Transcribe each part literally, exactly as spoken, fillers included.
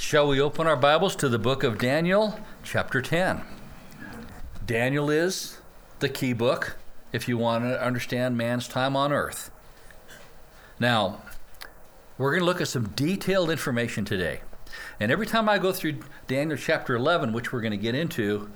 Shall we open our Bibles to the book of Daniel, chapter ten? Daniel is the key book if you want to understand man's time on earth. Now, we're going to look at some detailed information today. And every time I go through Daniel chapter eleven, which we're going to get into,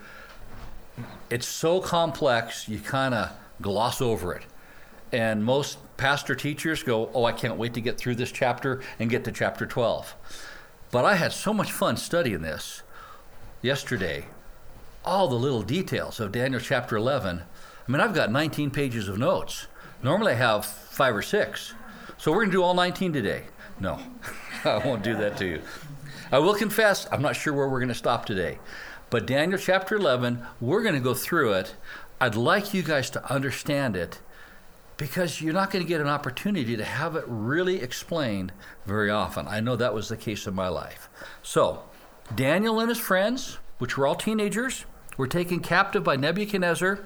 it's so complex, you kind of gloss over it. And most pastor teachers go, oh, I can't wait to get through this chapter and get to chapter twelve. But I had so much fun studying this yesterday. All the little details of Daniel chapter eleven. I mean, I've got nineteen pages of notes. Normally I have five or six. So we're going to do all nineteen today. No, I won't do that to you. I will confess, I'm not sure where we're going to stop today. But Daniel chapter eleven, we're going to go through it. I'd like you guys to understand it, because you're not going to get an opportunity to have it really explained very often. I know that was the case in my life. So, Daniel and his friends, which were all teenagers, were taken captive by Nebuchadnezzar,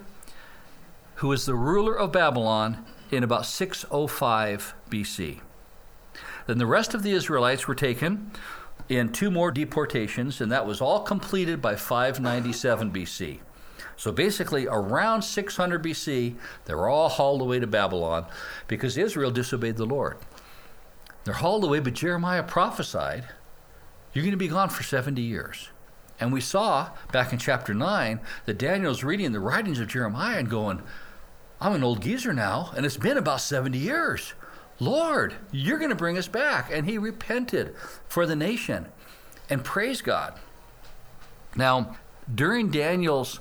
who was the ruler of Babylon in about six oh five B C. Then the rest of the Israelites were taken in two more deportations, and that was all completed by five ninety-seven B C. So basically, around six hundred B C, they were all hauled away to Babylon because Israel disobeyed the Lord. They're hauled away, but Jeremiah prophesied, you're going to be gone for seventy years. And we saw back in chapter nine that Daniel's reading the writings of Jeremiah and going, I'm an old geezer now, and it's been about seventy years. Lord, you're going to bring us back. And he repented for the nation and praised God. Now, during Daniel's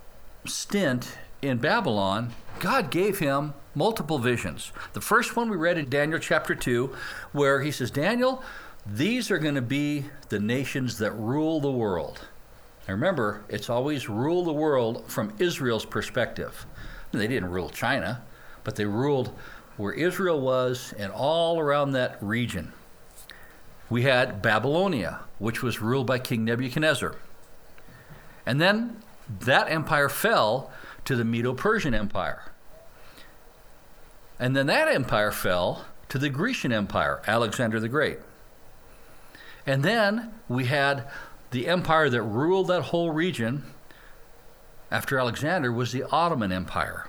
stint in Babylon, God gave him multiple visions. The first one we read in Daniel chapter two, where he says, Daniel, these are going to be the nations that rule the world. Now remember, it's always rule the world from Israel's perspective. They didn't rule China, but they ruled where Israel was and all around that region. We had Babylonia, which was ruled by King Nebuchadnezzar. And then that empire fell to the Medo-Persian Empire. And then that empire fell to the Grecian Empire, Alexander the Great. And then we had the empire that ruled that whole region after Alexander was the Ottoman Empire.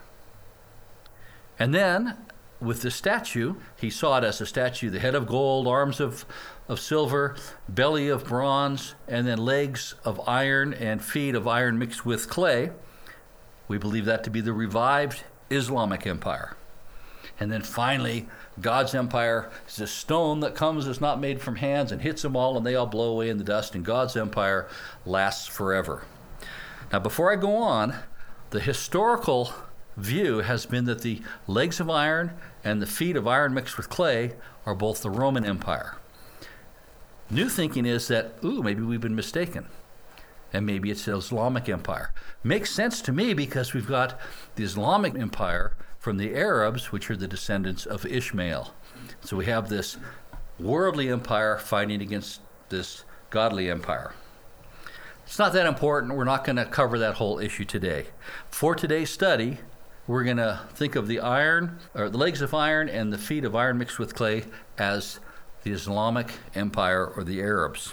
And then with the statue, he saw it as a statue, the head of gold, arms of, of silver, belly of bronze, and then legs of iron and feet of iron mixed with clay. We believe that to be the revived Islamic Empire. And then finally, God's empire is a stone that comes, is not made from hands, and hits them all, and they all blow away in the dust, and God's empire lasts forever. Now, before I go on, the historical view has been that the legs of iron and the feet of iron mixed with clay are both the Roman Empire. New thinking is that, ooh, maybe we've been mistaken, and maybe it's the Islamic Empire. Makes sense to me because we've got the Islamic Empire from the Arabs, which are the descendants of Ishmael. So we have this worldly empire fighting against this godly empire. It's not that important. We're not going to cover that whole issue today. For today's study, we're going to think of the iron, or the legs of iron and the feet of iron mixed with clay as the Islamic Empire or the Arabs.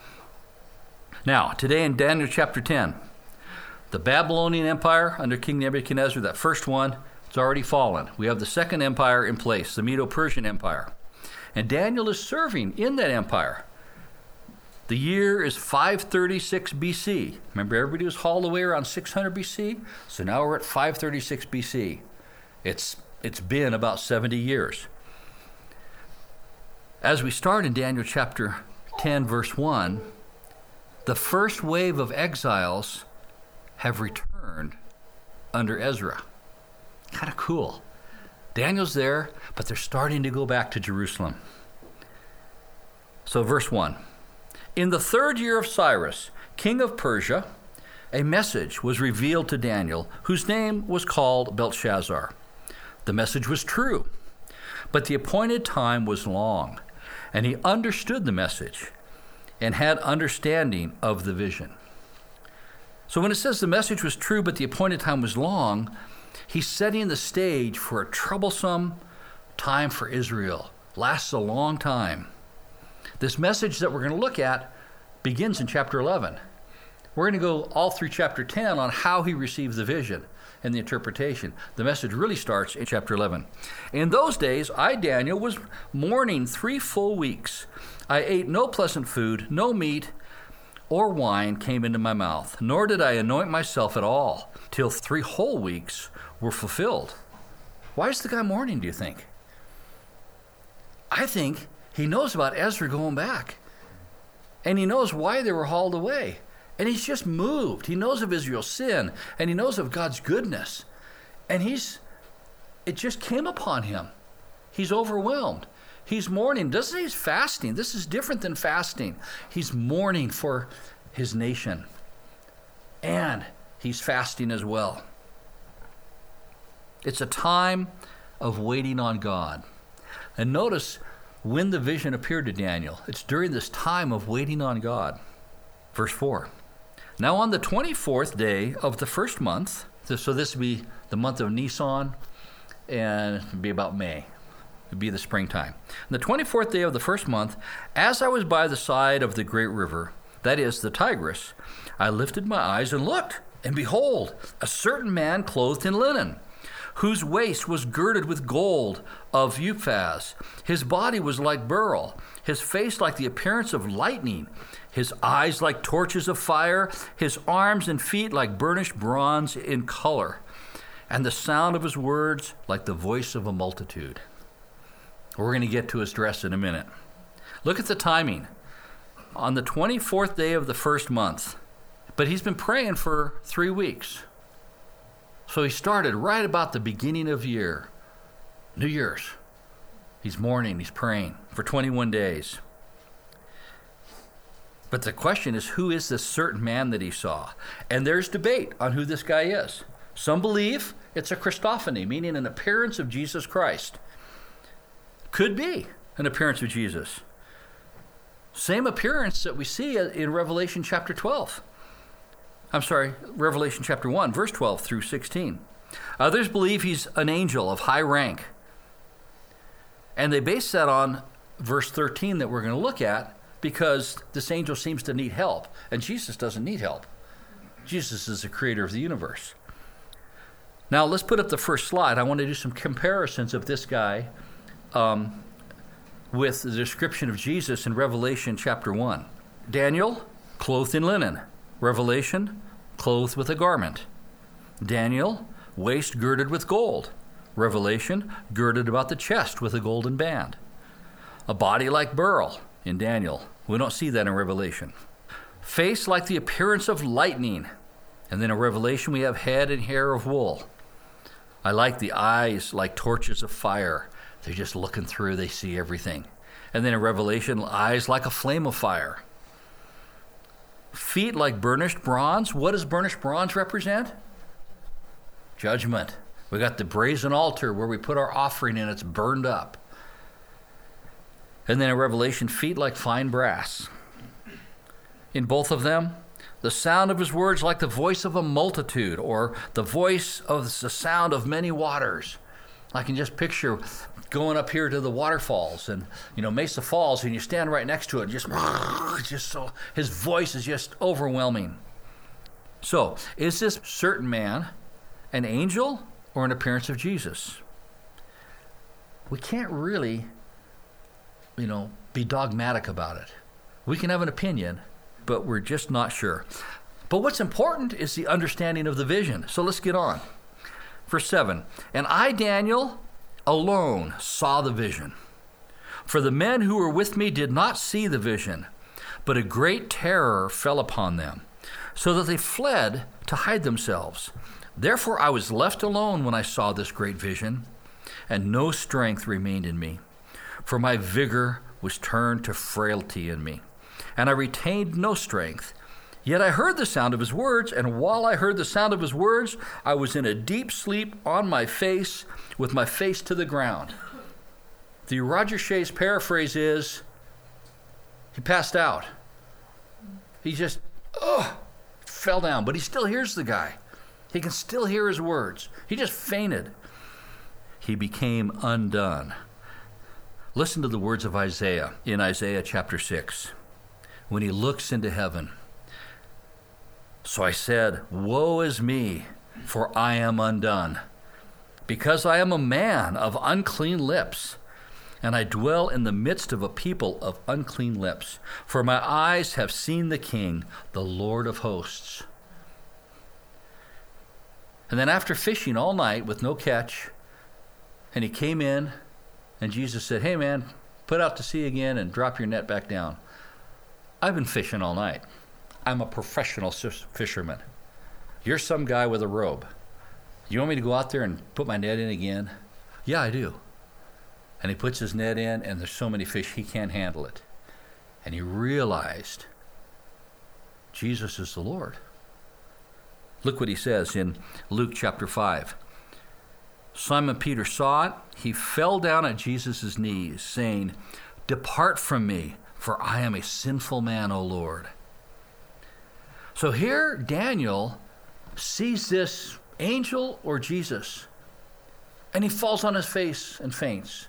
Now, today in Daniel chapter ten, the Babylonian Empire under King Nebuchadnezzar, that first one, it's already fallen. We have the second empire in place, the Medo-Persian Empire. And Daniel is serving in that empire. The year is five thirty-six B C. Remember, everybody was hauled away around six hundred B C? So now we're at five thirty-six B C. It's, it's been about seventy years. As we start in Daniel chapter ten, verse one, the first wave of exiles have returned under Ezra. Kind of cool. Daniel's there, but they're starting to go back to Jerusalem. So verse one. In the third year of Cyrus, king of Persia, a message was revealed to Daniel, whose name was called Belshazzar. The message was true, but the appointed time was long, and he understood the message and had understanding of the vision. So when it says the message was true, but the appointed time was long, he's setting the stage for a troublesome time for Israel. Lasts a long time. This message that we're going to look at begins in chapter eleven. We're going to go all through chapter ten on how he received the vision and the interpretation. The message really starts in chapter eleven. In those days, I, Daniel, was mourning three full weeks. I ate no pleasant food, no meat or wine came into my mouth, nor did I anoint myself at all, till three whole weeks were fulfilled. Why is the guy mourning, do you think? I think he knows about Ezra going back. And he knows why they were hauled away. And he's just moved. He knows of Israel's sin, and he knows of God's goodness. And he's, it just came upon him. He's overwhelmed. He's mourning. Doesn't say he's fasting. This is different than fasting. He's mourning for his nation. And he's fasting as well. It's a time of waiting on God. And notice when the vision appeared to Daniel. It's during this time of waiting on God. Verse four. Now on the twenty-fourth day of the first month, so this would be the month of Nisan, and it would be about May. It would be the springtime. On the twenty-fourth day of the first month, as I was by the side of the great river, that is the Tigris, I lifted my eyes and looked, and behold, a certain man clothed in linen, whose waist was girded with gold of Uphaz. His body was like beryl, his face like the appearance of lightning, his eyes like torches of fire, his arms and feet like burnished bronze in color, and the sound of his words like the voice of a multitude. We're going to get to his dress in a minute. Look at the timing. On the twenty-fourth day of the first month, but he's been praying for three weeks. So he started right about the beginning of year, New Year's. He's mourning, he's praying for twenty-one days. But the question is, who is this certain man that he saw? And there's debate on who this guy is. Some believe it's a Christophany, meaning an appearance of Jesus Christ. Could be an appearance of Jesus. Same appearance that we see in Revelation chapter twelve. I'm sorry, Revelation chapter one, verse twelve through sixteen. Others believe he's an angel of high rank. And they base that on verse thirteen that we're going to look at, because this angel seems to need help, and Jesus doesn't need help. Jesus is the creator of the universe. Now, let's put up the first slide. I want to do some comparisons of this guy um, with the description of Jesus in Revelation chapter one. Daniel, clothed in linen. Revelation, clothed with a garment. Daniel, waist girded with gold. Revelation, girded about the chest with a golden band. A body like beryl in Daniel. We don't see that in Revelation. Face like the appearance of lightning. And then in Revelation we have head and hair of wool. I like the eyes like torches of fire. They're just looking through, they see everything. And then in Revelation, eyes like a flame of fire. Feet like burnished bronze. What does burnished bronze represent? Judgment. We got the brazen altar where we put our offering in. It's burned up. And then in Revelation, feet like fine brass. In both of them, the sound of his words like the voice of a multitude, or the voice of the sound of many waters. I can just picture going up here to the waterfalls and, you know, Mesa Falls, and you stand right next to it, just, just so, his voice is just overwhelming. So, is this certain man an angel or an appearance of Jesus? We can't really, you know, be dogmatic about it. We can have an opinion, but we're just not sure. But what's important is the understanding of the vision. So let's get on. Verse seven, and I, Daniel, alone saw the vision. For the men who were with me did not see the vision, but a great terror fell upon them, so that they fled to hide themselves. Therefore I was left alone when I saw this great vision, and no strength remained in me, for my vigor was turned to frailty in me, and I retained no strength. Yet I heard the sound of his words, and while I heard the sound of his words, I was in a deep sleep on my face, with my face to the ground. The Roger Shea's paraphrase is, he passed out. He just, oh, fell down, but he still hears the guy. He can still hear his words. He just fainted. He became undone. Listen to the words of Isaiah in Isaiah chapter six. when he looks into heaven. So I said, woe is me, for I am undone, because I am a man of unclean lips, and I dwell in the midst of a people of unclean lips. For my eyes have seen the King, the Lord of hosts. And then after fishing all night with no catch, and he came in, and Jesus said, hey man, put out to sea again and drop your net back down. I've been fishing all night. I'm a professional fisherman. You're some guy with a robe. You want me to go out there and put my net in again? Yeah, I do. And he puts his net in, and there's so many fish he can't handle it. And he realized Jesus is the Lord. Look what he says in Luke chapter five. Simon Peter saw it. He fell down at Jesus' knees, saying, depart from me, for I am a sinful man, O Lord. So here Daniel sees this angel or Jesus, and he falls on his face and faints.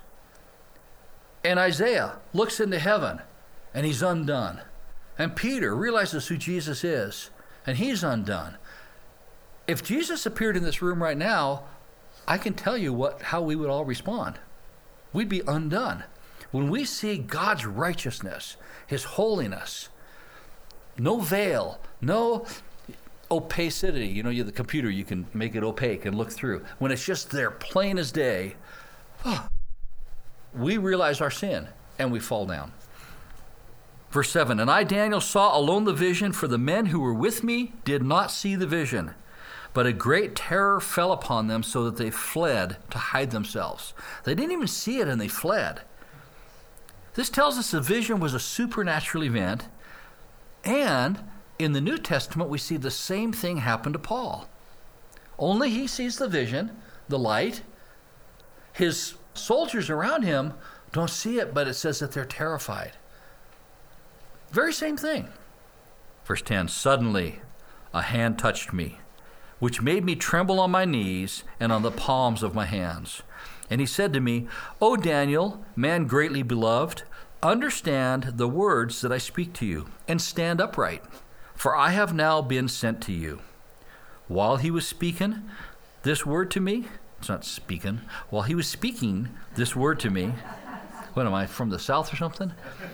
And Isaiah looks into heaven, and he's undone. And Peter realizes who Jesus is, and he's undone. If Jesus appeared in this room right now, I can tell you what how we would all respond. We'd be undone. When we see God's righteousness, his holiness, no veil, no opacity. You know, you the computer, you can make it opaque and look through. When it's just there, plain as day, oh, we realize our sin and we fall down. Verse seven, and I, Daniel, saw alone the vision, for the men who were with me did not see the vision. But a great terror fell upon them, so that they fled to hide themselves. They didn't even see it, and they fled. This tells us the vision was a supernatural event, and in the New Testament, we see the same thing happen to Paul. Only he sees the vision, the light. His soldiers around him don't see it, but it says that they're terrified. Very same thing. Verse ten, suddenly a hand touched me, which made me tremble on my knees and on the palms of my hands. And he said to me, O Daniel, man greatly beloved, understand the words that I speak to you, and stand upright, for I have now been sent to you. While he was speaking this word to me, it's not speaking, while he was speaking this word to me, what am I, from the south or something?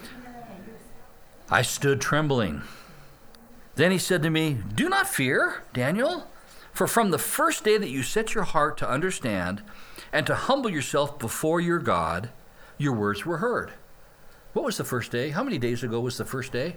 I stood trembling. Then he said to me, do not fear, Daniel, for from the first day that you set your heart to understand and to humble yourself before your God, your words were heard. What was the first day? How many days ago was the first day?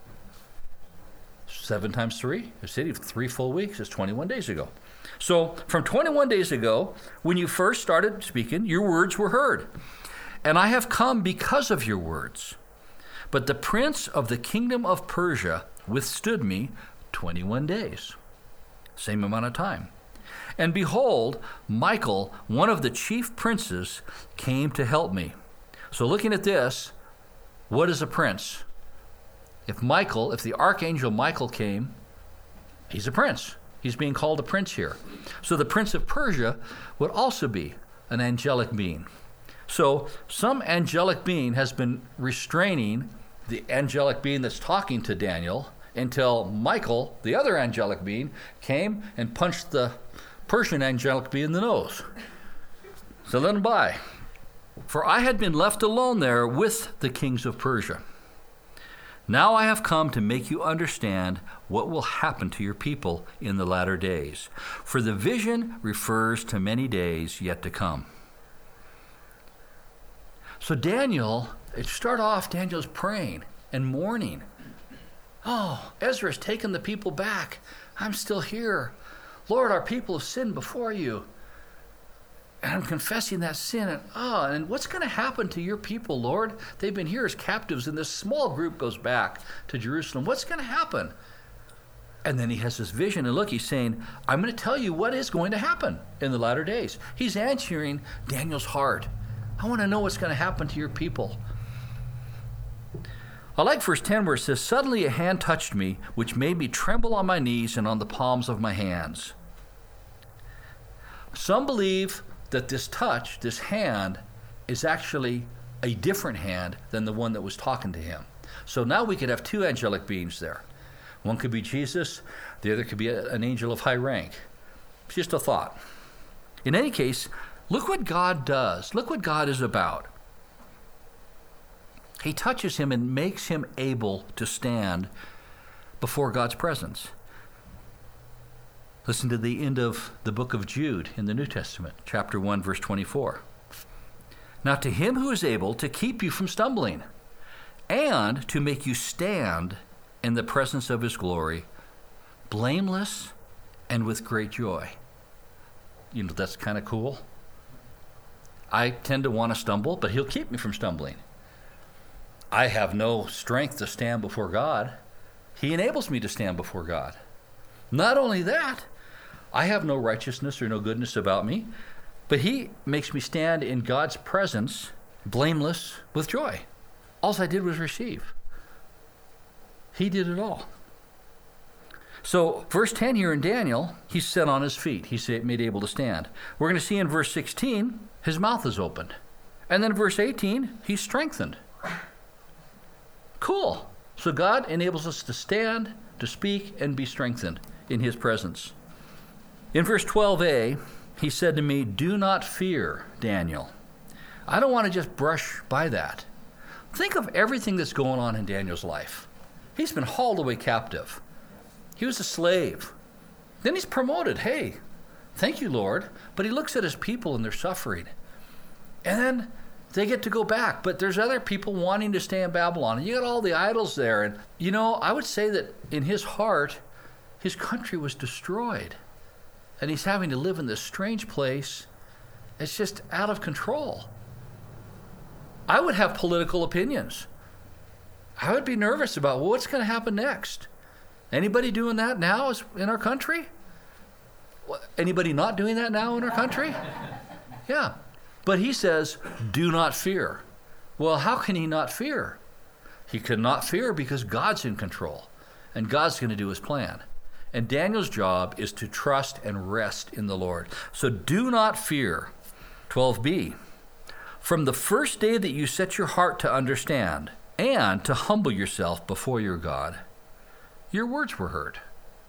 Seven times three? A city of three full weeks is twenty-one days ago. So from twenty-one days ago, when you first started speaking, your words were heard. And I have come because of your words. But the prince of the kingdom of Persia withstood me twenty-one days. Same amount of time. And behold, Michael, one of the chief princes, came to help me. So looking at this, what is a prince? If Michael, if the archangel Michael came, he's a prince. He's being called a prince here. So the prince of Persia would also be an angelic being. So some angelic being has been restraining the angelic being that's talking to Daniel until Michael, the other angelic being, came and punched the Persian angelic being in the nose. So let him by. For I had been left alone there with the kings of Persia. Now I have come to make you understand what will happen to your people in the latter days. For the vision refers to many days yet to come. So Daniel, it start off, Daniel's praying and mourning. Oh, Ezra's taken the people back. I'm still here. Lord, our people have sinned before you. And I'm confessing that sin. And oh, and what's going to happen to your people, Lord? They've been here as captives, and this small group goes back to Jerusalem. What's going to happen? And then he has this vision, and look, he's saying, I'm going to tell you what is going to happen in the latter days. He's answering Daniel's heart. I want to know what's going to happen to your people. I like verse ten where it says, suddenly a hand touched me, which made me tremble on my knees and on the palms of my hands. Some believe that this touch, this hand, is actually a different hand than the one that was talking to him. So now we could have two angelic beings there. One could be Jesus, the other could be a, an angel of high rank. It's just a thought. In any case, look what God does. Look what God is about. He touches him and makes him able to stand before God's presence. Listen to the end of the book of Jude in the New Testament, chapter one, verse twenty-four. Now to him who is able to keep you from stumbling and to make you stand in the presence of his glory, blameless and with great joy. You know, that's kind of cool. I tend to want to stumble, but he'll keep me from stumbling. I have no strength to stand before God. He enables me to stand before God. Not only that, I have no righteousness or no goodness about me, but he makes me stand in God's presence, blameless with joy. All I did was receive. He did it all. So verse ten here in Daniel, he's set on his feet. He's made able to stand. We're going to see in verse sixteen, his mouth is opened. And then verse eighteen, he's strengthened. Cool. So God enables us to stand, to speak, and be strengthened in his presence. In verse twelve a, he said to me, do not fear, Daniel. I don't want to just brush by that. Think of everything that's going on in Daniel's life. He's been hauled away captive. He was a slave. Then he's promoted. Hey, thank you, Lord. But he looks at his people and they're suffering. And then they get to go back. But there's other people wanting to stay in Babylon. And you got all the idols there. And, you know, I would say that in his heart, his country was destroyed. And he's having to live in this strange place. It's just out of control. I would have political opinions. I would be nervous about, well, what's going to happen next? Anybody doing that now in our country? Anybody not doing that now in our country? Yeah. But he says, do not fear. Well, how can he not fear? He could not fear because God's in control. And God's going to do his plan. And Daniel's job is to trust and rest in the Lord. So do not fear. twelve b. From the first day that you set your heart to understand and to humble yourself before your God, your words were heard.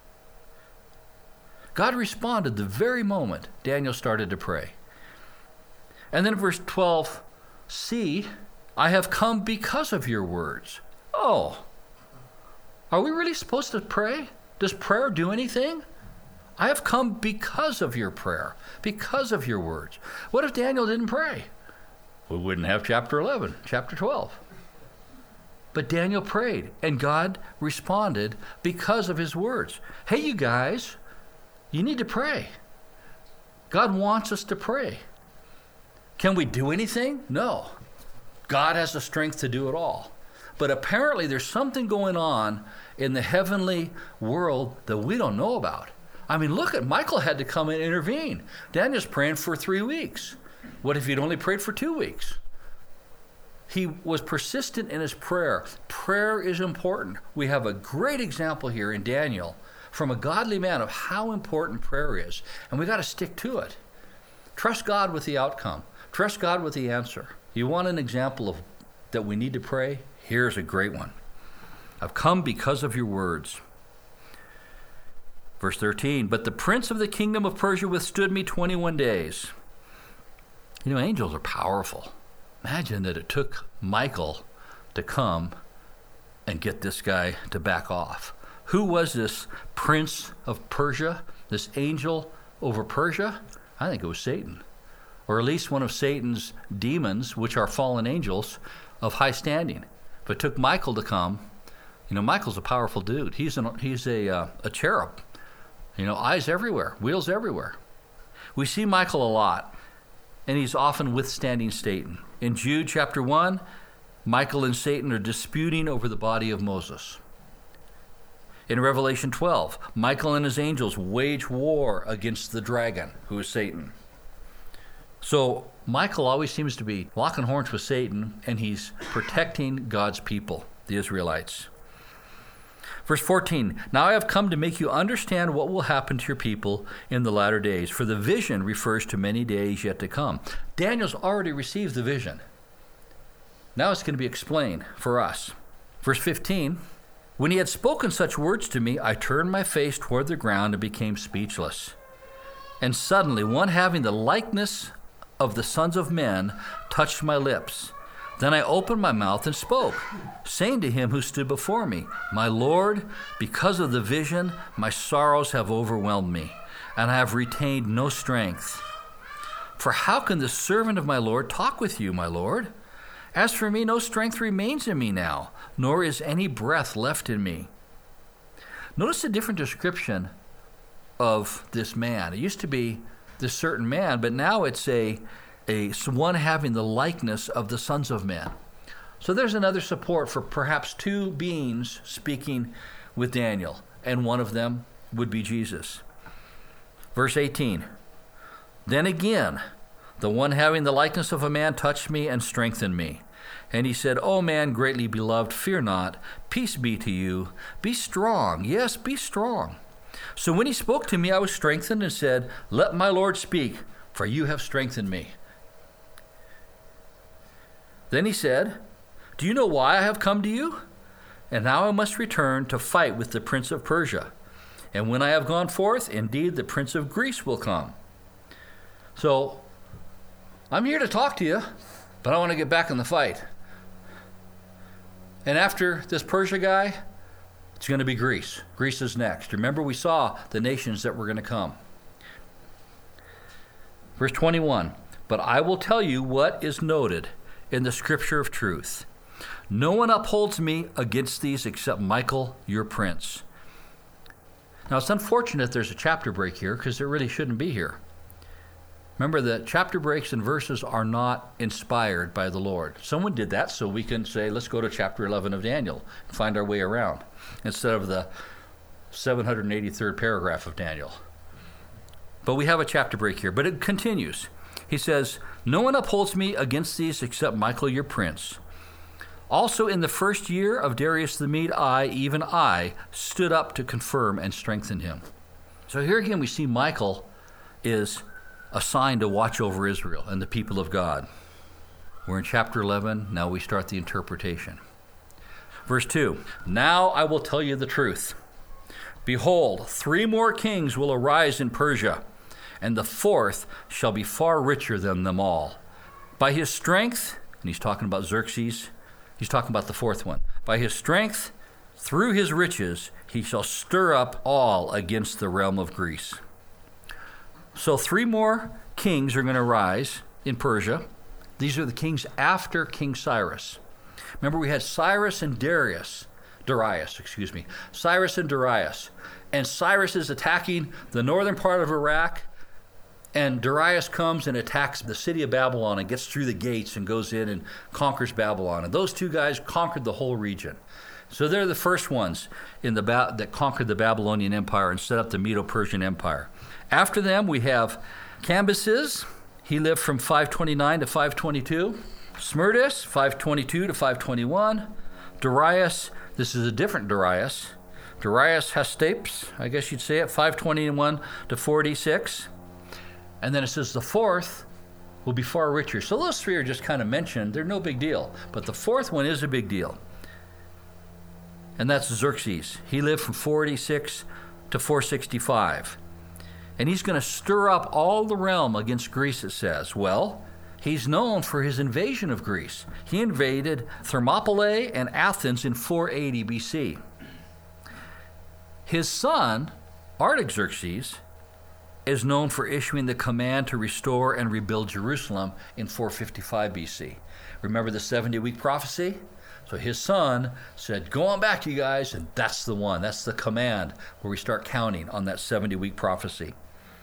God responded the very moment Daniel started to pray. And then verse twelve c, I have come because of your words. Oh, are we really supposed to pray? Does prayer do anything? I have come because of your prayer, because of your words. What if Daniel didn't pray? We wouldn't have chapter eleven, chapter twelve. But Daniel prayed, and God responded because of his words. Hey, you guys, you need to pray. God wants us to pray. Can we do anything? No. God has the strength to do it all. But apparently there's something going on in the heavenly world that we don't know about. I mean, look at Michael had to come and intervene. Daniel's praying for three weeks. What if he'd only prayed for two weeks? He was persistent in his prayer. Prayer is important. We have a great example here in Daniel from a godly man of how important prayer is. And we got to stick to it. Trust God with the outcome. Trust God with the answer. You want an example of that we need to pray? Here's a great one. I've come because of your words. Verse thirteen, but the prince of the kingdom of Persia withstood me twenty-one days. You know, angels are powerful. Imagine that it took Michael to come and get this guy to back off. Who was this prince of Persia, this angel over Persia? I think it was Satan, or at least one of Satan's demons, which are fallen angels of high standing. If it took Michael to come, you know, Michael's a powerful dude. He's, an, he's a, uh, a cherub. You know, eyes everywhere, wheels everywhere. We see Michael a lot, and he's often withstanding Satan. In Jude chapter one, Michael and Satan are disputing over the body of Moses. In Revelation twelve, Michael and his angels wage war against the dragon, who is Satan. So Michael always seems to be locking horns with Satan, and he's protecting God's people, the Israelites. Verse fourteen, now I have come to make you understand what will happen to your people in the latter days, for the vision refers to many days yet to come. Daniel's already received the vision. Now it's going to be explained for us. Verse fifteen, when he had spoken such words to me, I turned my face toward the ground and became speechless. And suddenly one having the likeness of the sons of men touched my lips. Then I opened my mouth and spoke, saying to him who stood before me, My Lord, because of the vision, my sorrows have overwhelmed me, and I have retained no strength. For how can the servant of my Lord talk with you, my Lord? As for me, no strength remains in me now, nor is any breath left in me. Notice a different description of this man. It used to be this certain man, but now it's a, a one having the likeness of the sons of men. So there's another support for perhaps two beings speaking with Daniel, and one of them would be Jesus. Verse eighteen, then again, the one having the likeness of a man touched me and strengthened me. And he said, O man greatly beloved, fear not. Peace be to you. Be strong. Yes, be strong. So when he spoke to me, I was strengthened and said, Let my Lord speak, for you have strengthened me. Then he said, Do you know why I have come to you? And now I must return to fight with the prince of Persia. And when I have gone forth, indeed the prince of Greece will come. So, I'm here to talk to you, but I want to get back in the fight. And after this Persia guy, it's going to be Greece. Greece is next. Remember, we saw the nations that were going to come. Verse twenty-one, but I will tell you what is noted in the scripture of truth. No one upholds me against these except Michael, your prince. Now, it's unfortunate there's a chapter break here because it really shouldn't be here. Remember that chapter breaks and verses are not inspired by the Lord. Someone did that so we can say, let's go to chapter eleven of Daniel and find our way around, instead of the seven hundred eighty-third paragraph of Daniel. But we have a chapter break here, but it continues. He says, no one upholds me against these except Michael, your prince. Also in the first year of Darius the Mede, I, even I, stood up to confirm and strengthen him. So here again we see Michael is assigned to watch over Israel and the people of God. We're in chapter eleven. Now we start the interpretation. Verse two, now I will tell you the truth. Behold, three more kings will arise in Persia, and the fourth shall be far richer than them all. By his strength, and he's talking about Xerxes, he's talking about the fourth one. By his strength, through his riches, he shall stir up all against the realm of Greece. So three more kings are going to rise in Persia. These are the kings after King Cyrus. Remember, we had Cyrus and Darius, Darius, excuse me, Cyrus and Darius. And Cyrus is attacking the northern part of Iraq, and Darius comes and attacks the city of Babylon and gets through the gates and goes in and conquers Babylon. And those two guys conquered the whole region. So they're the first ones in the ba- that conquered the Babylonian Empire and set up the Medo-Persian Empire. After them, we have Cambyses. He lived from five twenty-nine to five twenty-two. Smerdis, five twenty-two to five twenty-one. Darius, this is a different Darius. Darius Hastapes, I guess you'd say it, five twenty-one to forty-six. And then it says the fourth will be far richer. So those three are just kind of mentioned. They're no big deal. But the fourth one is a big deal. And that's Xerxes. He lived from four eighty-six to four sixty-five. And he's going to stir up all the realm against Greece, it says. Well, he's known for his invasion of Greece. He invaded Thermopylae and Athens in four eighty B C. His son, Artaxerxes, is known for issuing the command to restore and rebuild Jerusalem in four fifty-five B C. Remember the seventy-week prophecy? So his son said, go on back, you guys, and that's the one. That's the command where we start counting on that seventy-week prophecy.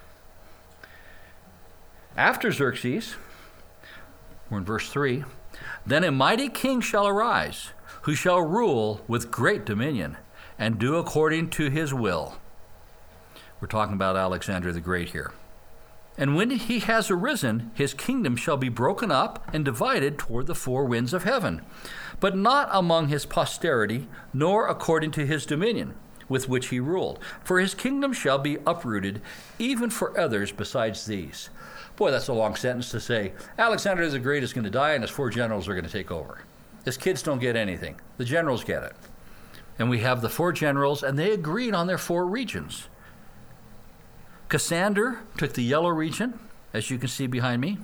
After Xerxes, we're in verse three, then a mighty king shall arise, who shall rule with great dominion, and do according to his will. We're talking about Alexander the Great here. And when he has arisen, his kingdom shall be broken up and divided toward the four winds of heaven, but not among his posterity, nor according to his dominion, with which he ruled. For his kingdom shall be uprooted, even for others besides these. Boy, that's a long sentence to say, Alexander the Great is going to die and his four generals are going to take over. His kids don't get anything. The generals get it. And we have the four generals, and they agreed on their four regions. Cassander took the yellow region, as you can see behind me.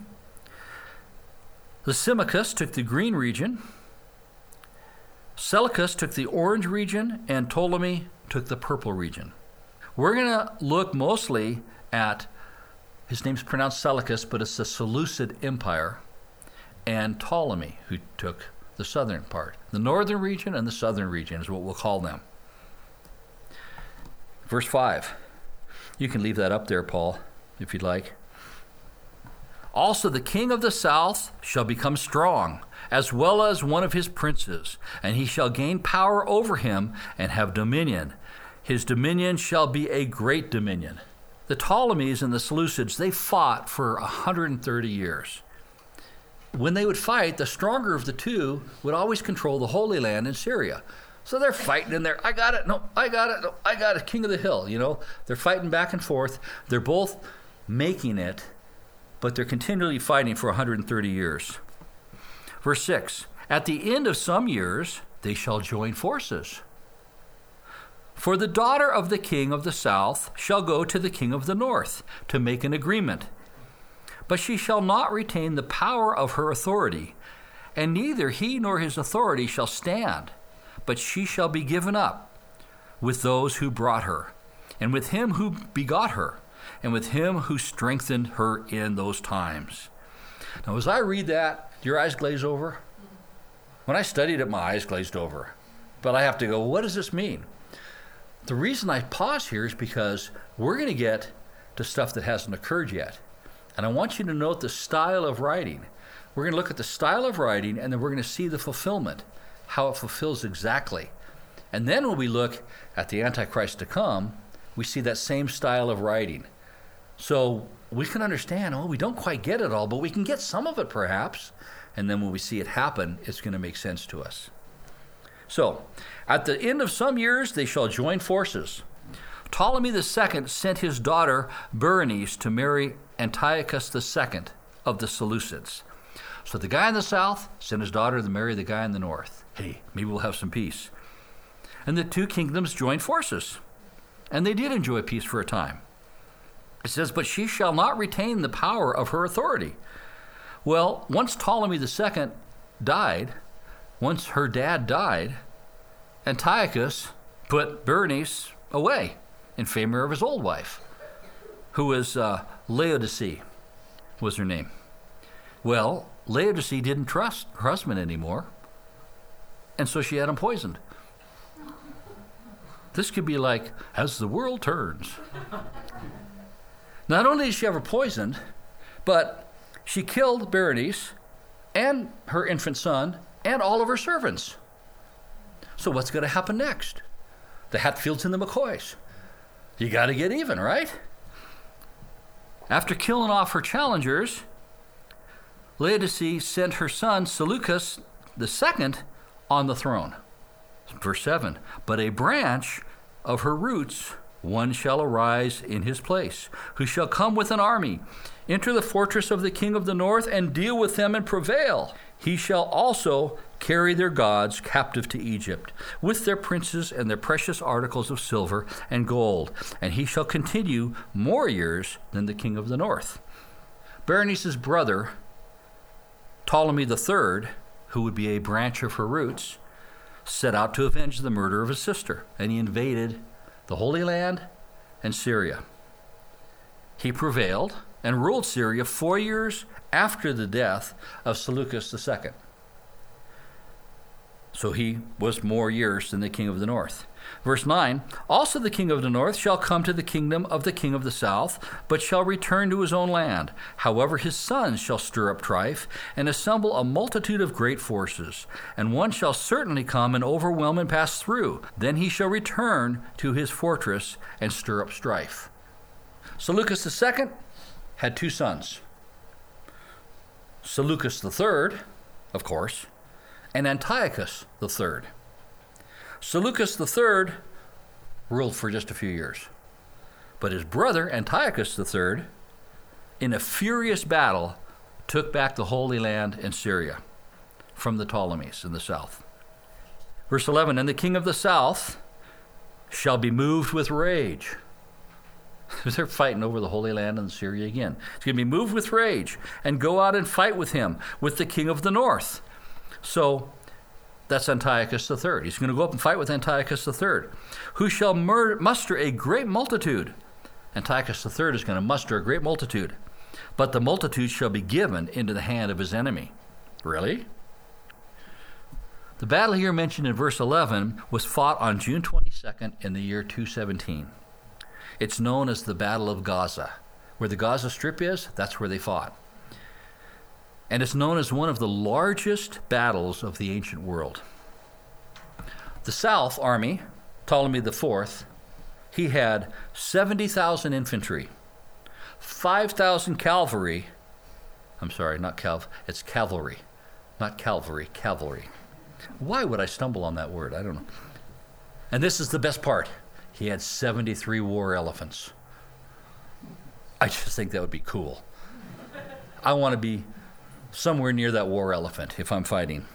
Lysimachus took the green region. Seleucus took the orange region, and Ptolemy took the purple region. We're going to look mostly at, his name's pronounced Seleucus, but it's the Seleucid Empire, and Ptolemy, who took the southern part. The northern region and the southern region is what we'll call them. Verse five. You can leave that up there, Paul, if you'd like. Also the king of the south shall become strong, as well as one of his princes, and he shall gain power over him and have dominion. His dominion shall be a great dominion. The Ptolemies and the Seleucids, they fought for one hundred thirty years. When they would fight, the stronger of the two would always control the Holy Land in Syria. So they're fighting in there. I got it. No, I got it. No, I got it. King of the hill, you know. They're fighting back and forth. They're both making it, but they're continually fighting for one hundred thirty years. Verse six, at the end of some years, they shall join forces. For the daughter of the king of the south shall go to the king of the north to make an agreement. But she shall not retain the power of her authority, and neither he nor his authority shall stand, but she shall be given up with those who brought her, and with him who begot her, and with him who strengthened her in those times. Now, as I read that, do your eyes glaze over? When I studied it, my eyes glazed over. But I have to go, what does this mean? The reason I pause here is because we're going to get to stuff that hasn't occurred yet. And I want you to note the style of writing. We're going to look at the style of writing, and then we're going to see the fulfillment, how it fulfills exactly. And then when we look at the Antichrist to come, we see that same style of writing. So we can understand, oh, we don't quite get it all, but we can get some of it perhaps. And then when we see it happen, it's going to make sense to us. So, at the end of some years, they shall join forces. Ptolemy the Second sent his daughter Berenice to marry Antiochus the Second of the Seleucids. So the guy in the south sent his daughter to marry the guy in the north. Hey, maybe we'll have some peace. And the two kingdoms joined forces. And they did enjoy peace for a time. It says, but she shall not retain the power of her authority. Well, once Ptolemy the Second died, once her dad died, Antiochus put Berenice away in favor of his old wife, who was uh, Laodice, was her name. Well, Laodice didn't trust her husband anymore, and so she had him poisoned. This could be like, as the world turns. Not only did she have her poisoned, but she killed Berenice and her infant son and all of her servants. So what's going to happen next? The Hatfields and the McCoys. You got to get even, right? After killing off her challengers, Laodice sent her son Seleucus the Second on the throne. Verse seven, but a branch of her roots, one shall arise in his place, who shall come with an army, enter the fortress of the king of the north, and deal with them and prevail. He shall also carry their gods captive to Egypt, with their princes and their precious articles of silver and gold, and he shall continue more years than the king of the north. Berenice's brother, Ptolemy the Third, who would be a branch of her roots, set out to avenge the murder of his sister, and he invaded the Holy Land and Syria. He prevailed and ruled Syria four years after the death of Seleucus the Second. So he was more years than the king of the north. Verse nine, also the king of the north shall come to the kingdom of the king of the south, but shall return to his own land. However, his sons shall stir up strife, and assemble a multitude of great forces. And one shall certainly come and overwhelm and pass through. Then he shall return to his fortress and stir up strife. Seleucus the Second had two sons. Seleucus the Third, of course, and Antiochus the Third. Seleucus the Third ruled for just a few years. But his brother, Antiochus the Third, in a furious battle, took back the Holy Land and Syria. from the Ptolemies in the south. Verse eleven, and the king of the south shall be moved with rage. They're fighting over the Holy Land and Syria again. He's going to be moved with rage and go out and fight with him, with the king of the north. So that's Antiochus the third. He's going to go up and fight with Antiochus the third, who shall mur- muster a great multitude. Antiochus the third is going to muster a great multitude, but the multitude shall be given into the hand of his enemy. Really? The battle here mentioned in verse eleven was fought on June twenty-second in the year two seventeen. It's known as the Battle of Gaza. Where the Gaza Strip is, that's where they fought. And it's known as one of the largest battles of the ancient world. The South Army, Ptolemy the fourth, he had seventy thousand infantry, five thousand cavalry. I'm sorry, not calv, it's cavalry, not cavalry, cavalry. Why would I stumble on that word? I don't know. And this is the best part. He had seventy-three war elephants. I just think that would be cool. I want to be somewhere near that war elephant if I'm fighting.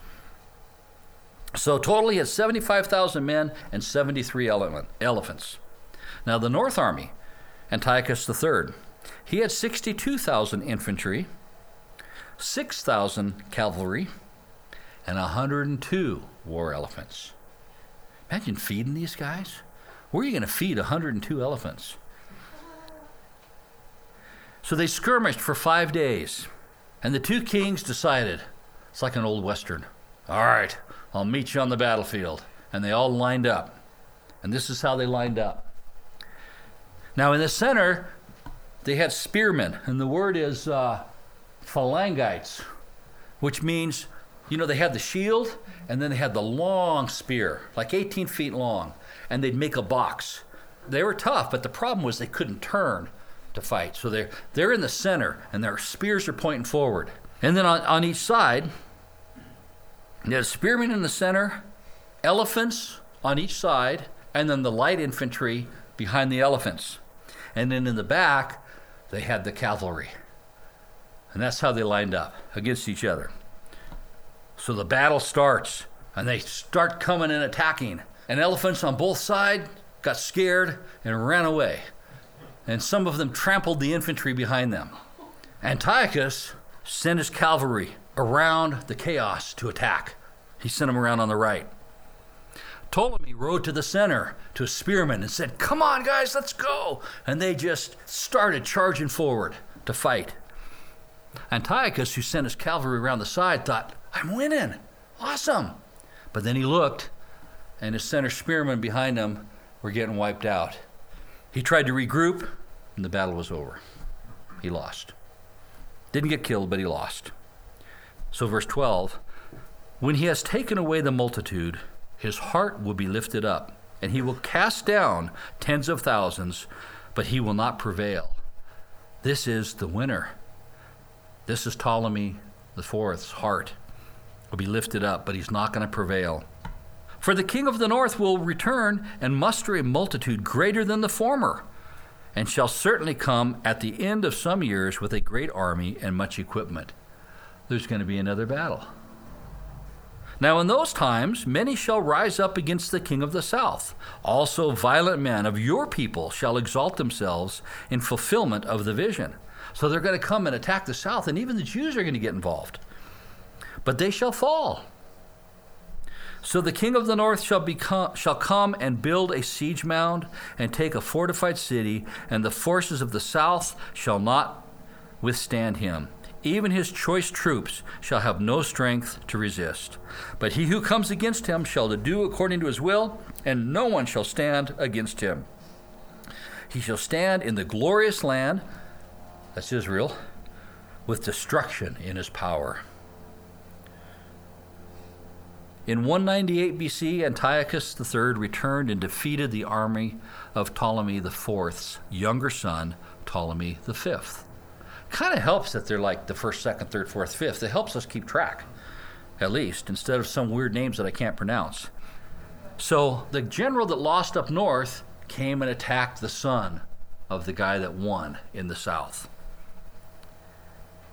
So totally he had seventy-five thousand men and seventy-three elephant, elephants. Now the North Army, Antiochus the third, he had sixty-two thousand infantry, six thousand cavalry, and one hundred two war elephants. Imagine feeding these guys. Where are you going to feed one hundred two elephants? So they skirmished for five days, and the two kings decided, it's like an old Western, all right, I'll meet you on the battlefield. And they all lined up. And this is how they lined up. Now in the center, they had spearmen, and the word is uh, phalangites, which means, you know, they had the shield, and then they had the long spear, like eighteen feet long, and they'd make a box. They were tough, but the problem was they couldn't turn to fight. So they're, they're in the center, and their spears are pointing forward. And then on, on each side, they had spearmen in the center, elephants on each side, and then the light infantry behind the elephants. And then in the back, they had the cavalry. And that's how they lined up against each other. So the battle starts, and they start coming and attacking. And elephants on both sides got scared and ran away. And some of them trampled the infantry behind them. Antiochus sent his cavalry around the chaos to attack. He sent them around on the right. Ptolemy rode to the center to a spearman and said, come on, guys, let's go. And they just started charging forward to fight. Antiochus, who sent his cavalry around the side, thought, I'm winning. Awesome. But then he looked, and his center spearmen behind him were getting wiped out. He tried to regroup, and the battle was over. He lost. Didn't get killed, but he lost. So verse twelve, when he has taken away the multitude, his heart will be lifted up, and he will cast down tens of thousands, but he will not prevail. This is the winner. This is Ptolemy the fourth's heart. Will be lifted up, but he's not going to prevail. For the king of the north will return and muster a multitude greater than the former, and shall certainly come at the end of some years with a great army and much equipment. There's going to be another battle. Now in those times, many shall rise up against the king of the south. Also violent men of your people shall exalt themselves in fulfillment of the vision. So they're going to come and attack the south, and even the Jews are going to get involved. But they shall fall. So the king of the north shall become, shall come and build a siege mound and take a fortified city, and the forces of the south shall not withstand him. Even his choice troops shall have no strength to resist. But he who comes against him shall do according to his will, and no one shall stand against him. He shall stand in the glorious land, that's Israel, with destruction in his power. In one ninety-eight B C, Antiochus the third returned and defeated the army of Ptolemy the fourth's younger son, Ptolemy the fifth. Kind of helps that they're like the first, second, third, fourth, fifth. It helps us keep track, at least, instead of some weird names that I can't pronounce. So the general that lost up north came and attacked the son of the guy that won in the south.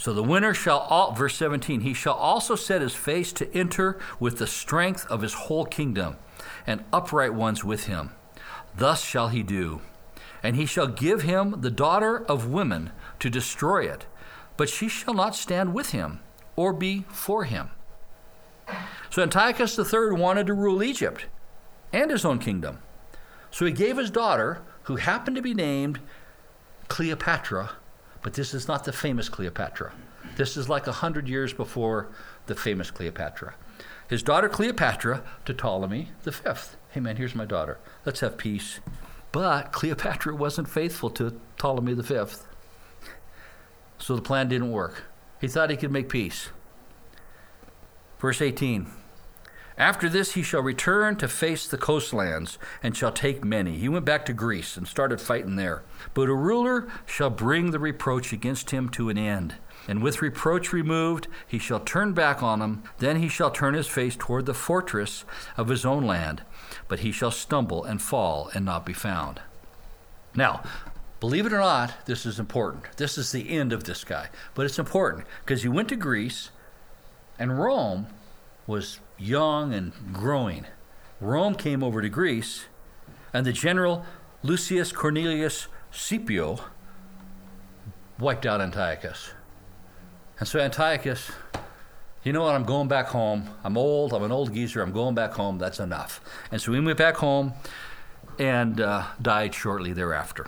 So the winner shall, all, verse seventeen, he shall also set his face to enter with the strength of his whole kingdom, and upright ones with him. Thus shall he do. And he shall give him the daughter of women to destroy it, but she shall not stand with him or be for him. So Antiochus the third wanted to rule Egypt and his own kingdom. So he gave his daughter, who happened to be named Cleopatra, but this is not the famous Cleopatra. This is like a hundred years before the famous Cleopatra. His daughter Cleopatra to Ptolemy the fifth. Hey man, here's my daughter. Let's have peace. But Cleopatra wasn't faithful to Ptolemy the fifth. So the plan didn't work. He thought he could make peace. Verse eighteen. After this he shall return to face the coastlands, and shall take many. He went back to Greece and started fighting there. But a ruler shall bring the reproach against him to an end. And with reproach removed, he shall turn back on him. Then he shall turn his face toward the fortress of his own land. But he shall stumble and fall and not be found. Now, believe it or not, this is important. This is the end of this guy. But it's important because he went to Greece, and Rome was young and growing. Rome came over to Greece, and the general Lucius Cornelius Scipio wiped out Antiochus. And so Antiochus, you know what, I'm going back home. I'm old, I'm an old geezer, I'm going back home, that's enough. And so he went back home and uh, died shortly thereafter.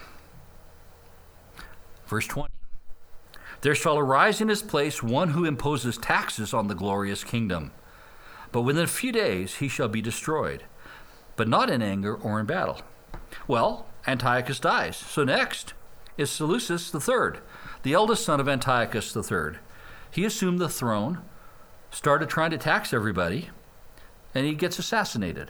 Verse twenty. There shall arise in his place one who imposes taxes on the glorious kingdom. But within a few days he shall be destroyed, but not in anger or in battle. Well, Antiochus dies. So next is Seleucus the third, the eldest son of Antiochus the third. He assumed the throne, started trying to tax everybody, and he gets assassinated.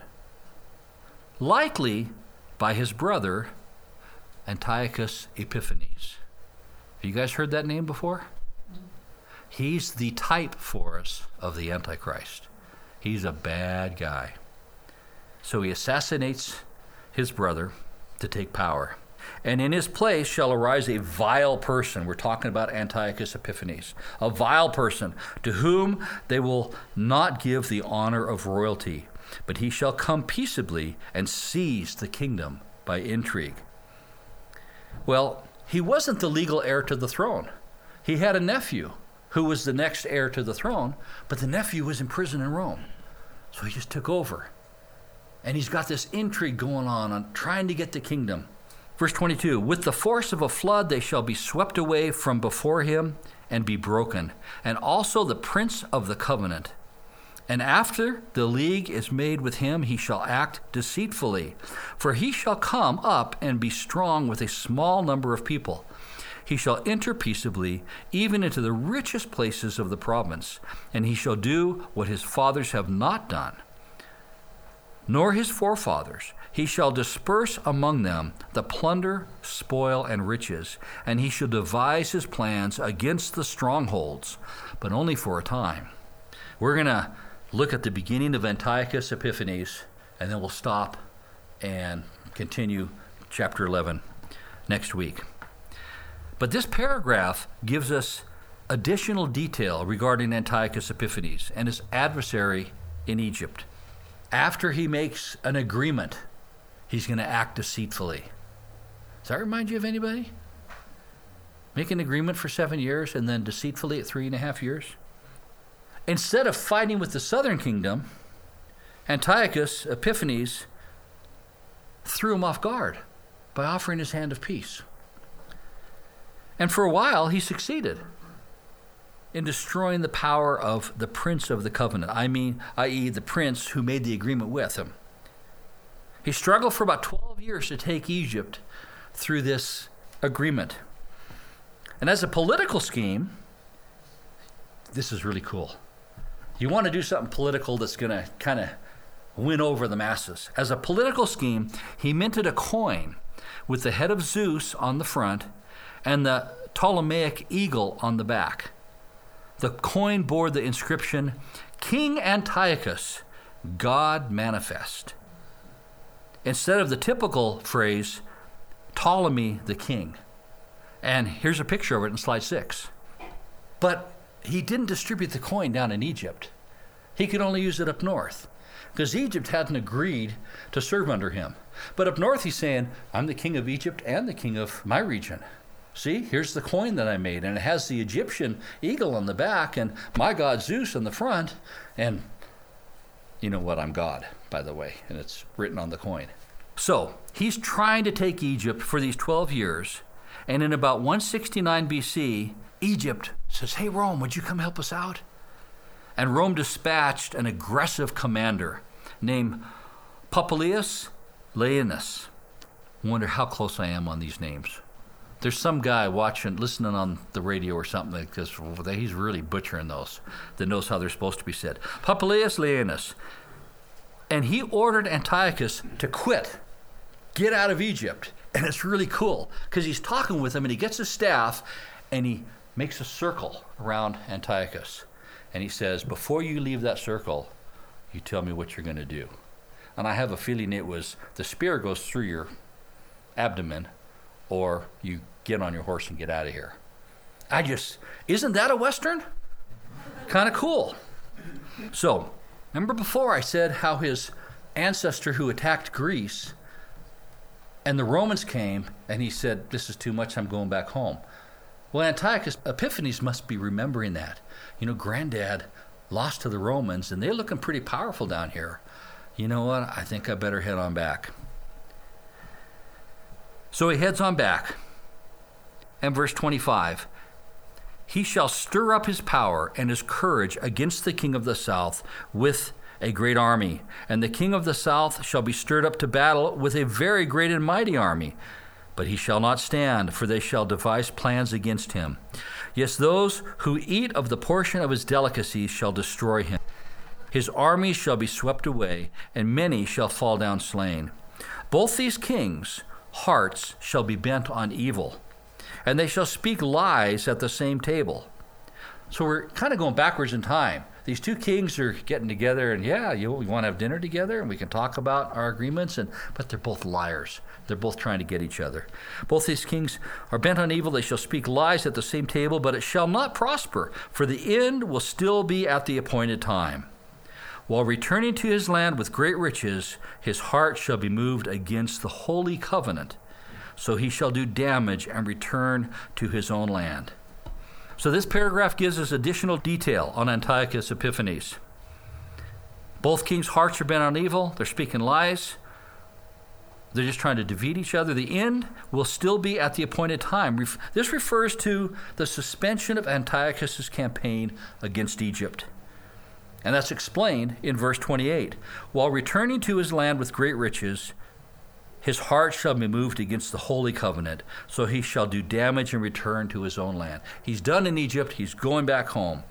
Likely by his brother, Antiochus Epiphanes. Have you guys heard that name before? He's the type for us of the Antichrist. He's a bad guy. So he assassinates his brother to take power. And in his place shall arise a vile person. We're talking about Antiochus Epiphanes. A vile person to whom they will not give the honor of royalty, but he shall come peaceably and seize the kingdom by intrigue. Well, he wasn't the legal heir to the throne. He had a nephew who was the next heir to the throne, but the nephew was in prison in Rome. So he just took over. And he's got this intrigue going on, on trying to get the kingdom. Verse twenty-two, with the force of a flood they shall be swept away from before him and be broken, and also the prince of the covenant. And after the league is made with him, he shall act deceitfully. For he shall come up and be strong with a small number of people. He shall enter peaceably, even into the richest places of the province, and he shall do what his fathers have not done, nor his forefathers. He shall disperse among them the plunder, spoil, and riches, and he shall devise his plans against the strongholds, but only for a time. We're going to look at the beginning of Antiochus Epiphanes, and then we'll stop and continue chapter eleven next week. But this paragraph gives us additional detail regarding Antiochus Epiphanes and his adversary in Egypt. After he makes an agreement, he's going to act deceitfully. Does that remind you of anybody? Make an agreement for seven years and then deceitfully at three and a half years? Instead of fighting with the southern kingdom, Antiochus Epiphanes threw him off guard by offering his hand of peace. And for a while, he succeeded in destroying the power of the prince of the covenant, I mean, that is the prince who made the agreement with him. He struggled for about twelve years to take Egypt through this agreement. And as a political scheme, this is really cool. You want to do something political that's going to kind of win over the masses. As a political scheme, he minted a coin with the head of Zeus on the front and the Ptolemaic eagle on the back. The coin bore the inscription, King Antiochus, God manifest. Instead of the typical phrase, Ptolemy the king. And here's a picture of it in slide six. But he didn't distribute the coin down in Egypt. He could only use it up north because Egypt hadn't agreed to serve under him. But up north, he's saying, I'm the king of Egypt and the king of my region. See, here's the coin that I made, and it has the Egyptian eagle on the back and my god Zeus on the front. And you know what? I'm God, by the way, and it's written on the coin. So he's trying to take Egypt for these twelve years, and in about one sixty-nine B C, Egypt says, hey, Rome, would you come help us out? And Rome dispatched an aggressive commander named Publius Laenas. I wonder how close I am on these names. There's some guy watching, listening on the radio or something, because he's really butchering those, that knows how they're supposed to be said. Publius Laenas. And he ordered Antiochus to quit, get out of Egypt. And it's really cool, because he's talking with him, and he gets his staff, and he makes a circle around Antiochus. And he says, before you leave that circle, you tell me what you're going to do. And I have a feeling it was the spear goes through your abdomen, or you get on your horse and get out of here. I just, isn't that a Western? Kind of cool. So, remember before I said how his ancestor who attacked Greece, and the Romans came, and he said, this is too much, I'm going back home. Well, Antiochus Epiphanes must be remembering that. You know, Granddad lost to the Romans, and they're looking pretty powerful down here. You know what? I think I better head on back. So he heads on back. And verse twenty-five, he shall stir up his power and his courage against the king of the south with a great army. And the king of the south shall be stirred up to battle with a very great and mighty army. But he shall not stand, for they shall devise plans against him. Yes, those who eat of the portion of his delicacies shall destroy him. His armies shall be swept away, and many shall fall down slain. Both these kings' hearts shall be bent on evil, and they shall speak lies at the same table. So we're kind of going backwards in time. These two kings are getting together, and yeah, you we want to have dinner together, and we can talk about our agreements, and but they're both liars. They're both trying to get each other. Both these kings are bent on evil. They shall speak lies at the same table, but it shall not prosper, for the end will still be at the appointed time. While returning to his land with great riches, his heart shall be moved against the holy covenant. So he shall do damage and return to his own land. So this paragraph gives us additional detail on Antiochus Epiphanes. Both kings' hearts are bent on evil. They're speaking lies. They're just trying to defeat each other. The end will still be at the appointed time. This refers to the suspension of Antiochus' campaign against Egypt. And that's explained in verse twenty-eight. While returning to his land with great riches, his heart shall be moved against the holy covenant, so he shall do damage and return to his own land. He's done in Egypt. He's going back home.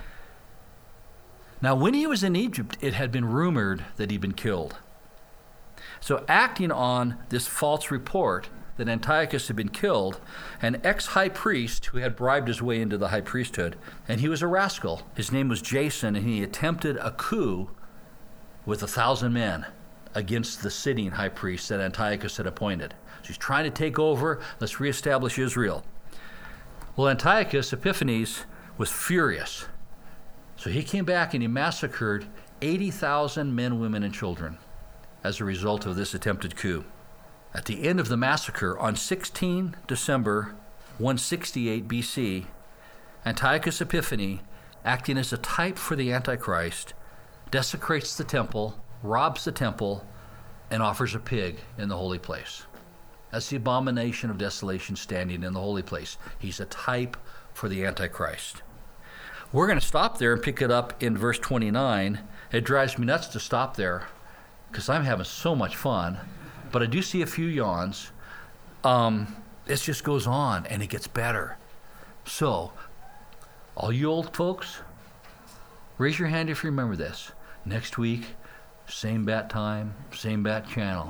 Now, when he was in Egypt, it had been rumored that he'd been killed. So acting on this false report that Antiochus had been killed, an ex-high priest who had bribed his way into the high priesthood, and he was a rascal. His name was Jason, and he attempted a coup with a thousand men against the sitting high priest that Antiochus had appointed. So he's trying to take over. Let's reestablish Israel. Well, Antiochus Epiphanes was furious. So he came back and he massacred eighty thousand men, women, and children as a result of this attempted coup. At the end of the massacre, on the sixteenth of December, one sixty-eight B C, Antiochus Epiphanes, acting as a type for the Antichrist, desecrates the temple, robs the temple, and offers a pig in the holy place. That's the abomination of desolation standing in the holy place. He's a type for the Antichrist. We're going to stop there and pick it up in verse twenty-nine. It drives me nuts to stop there because I'm having so much fun, but I do see a few yawns. Um, it just goes on and it gets better. So, all you old folks, raise your hand if you remember this. Next week, same bat time, same bat channel.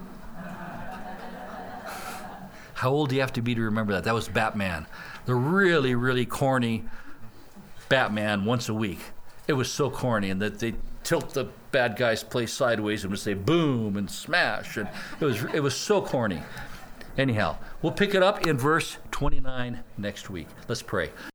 How old do you have to be to remember that? That was Batman. The really, really corny Batman once a week. It was so corny, and that they tilt the bad guy's place sideways and would say boom and smash, and it was it was so corny. Anyhow, we'll pick it up in verse twenty-nine next week. Let's pray.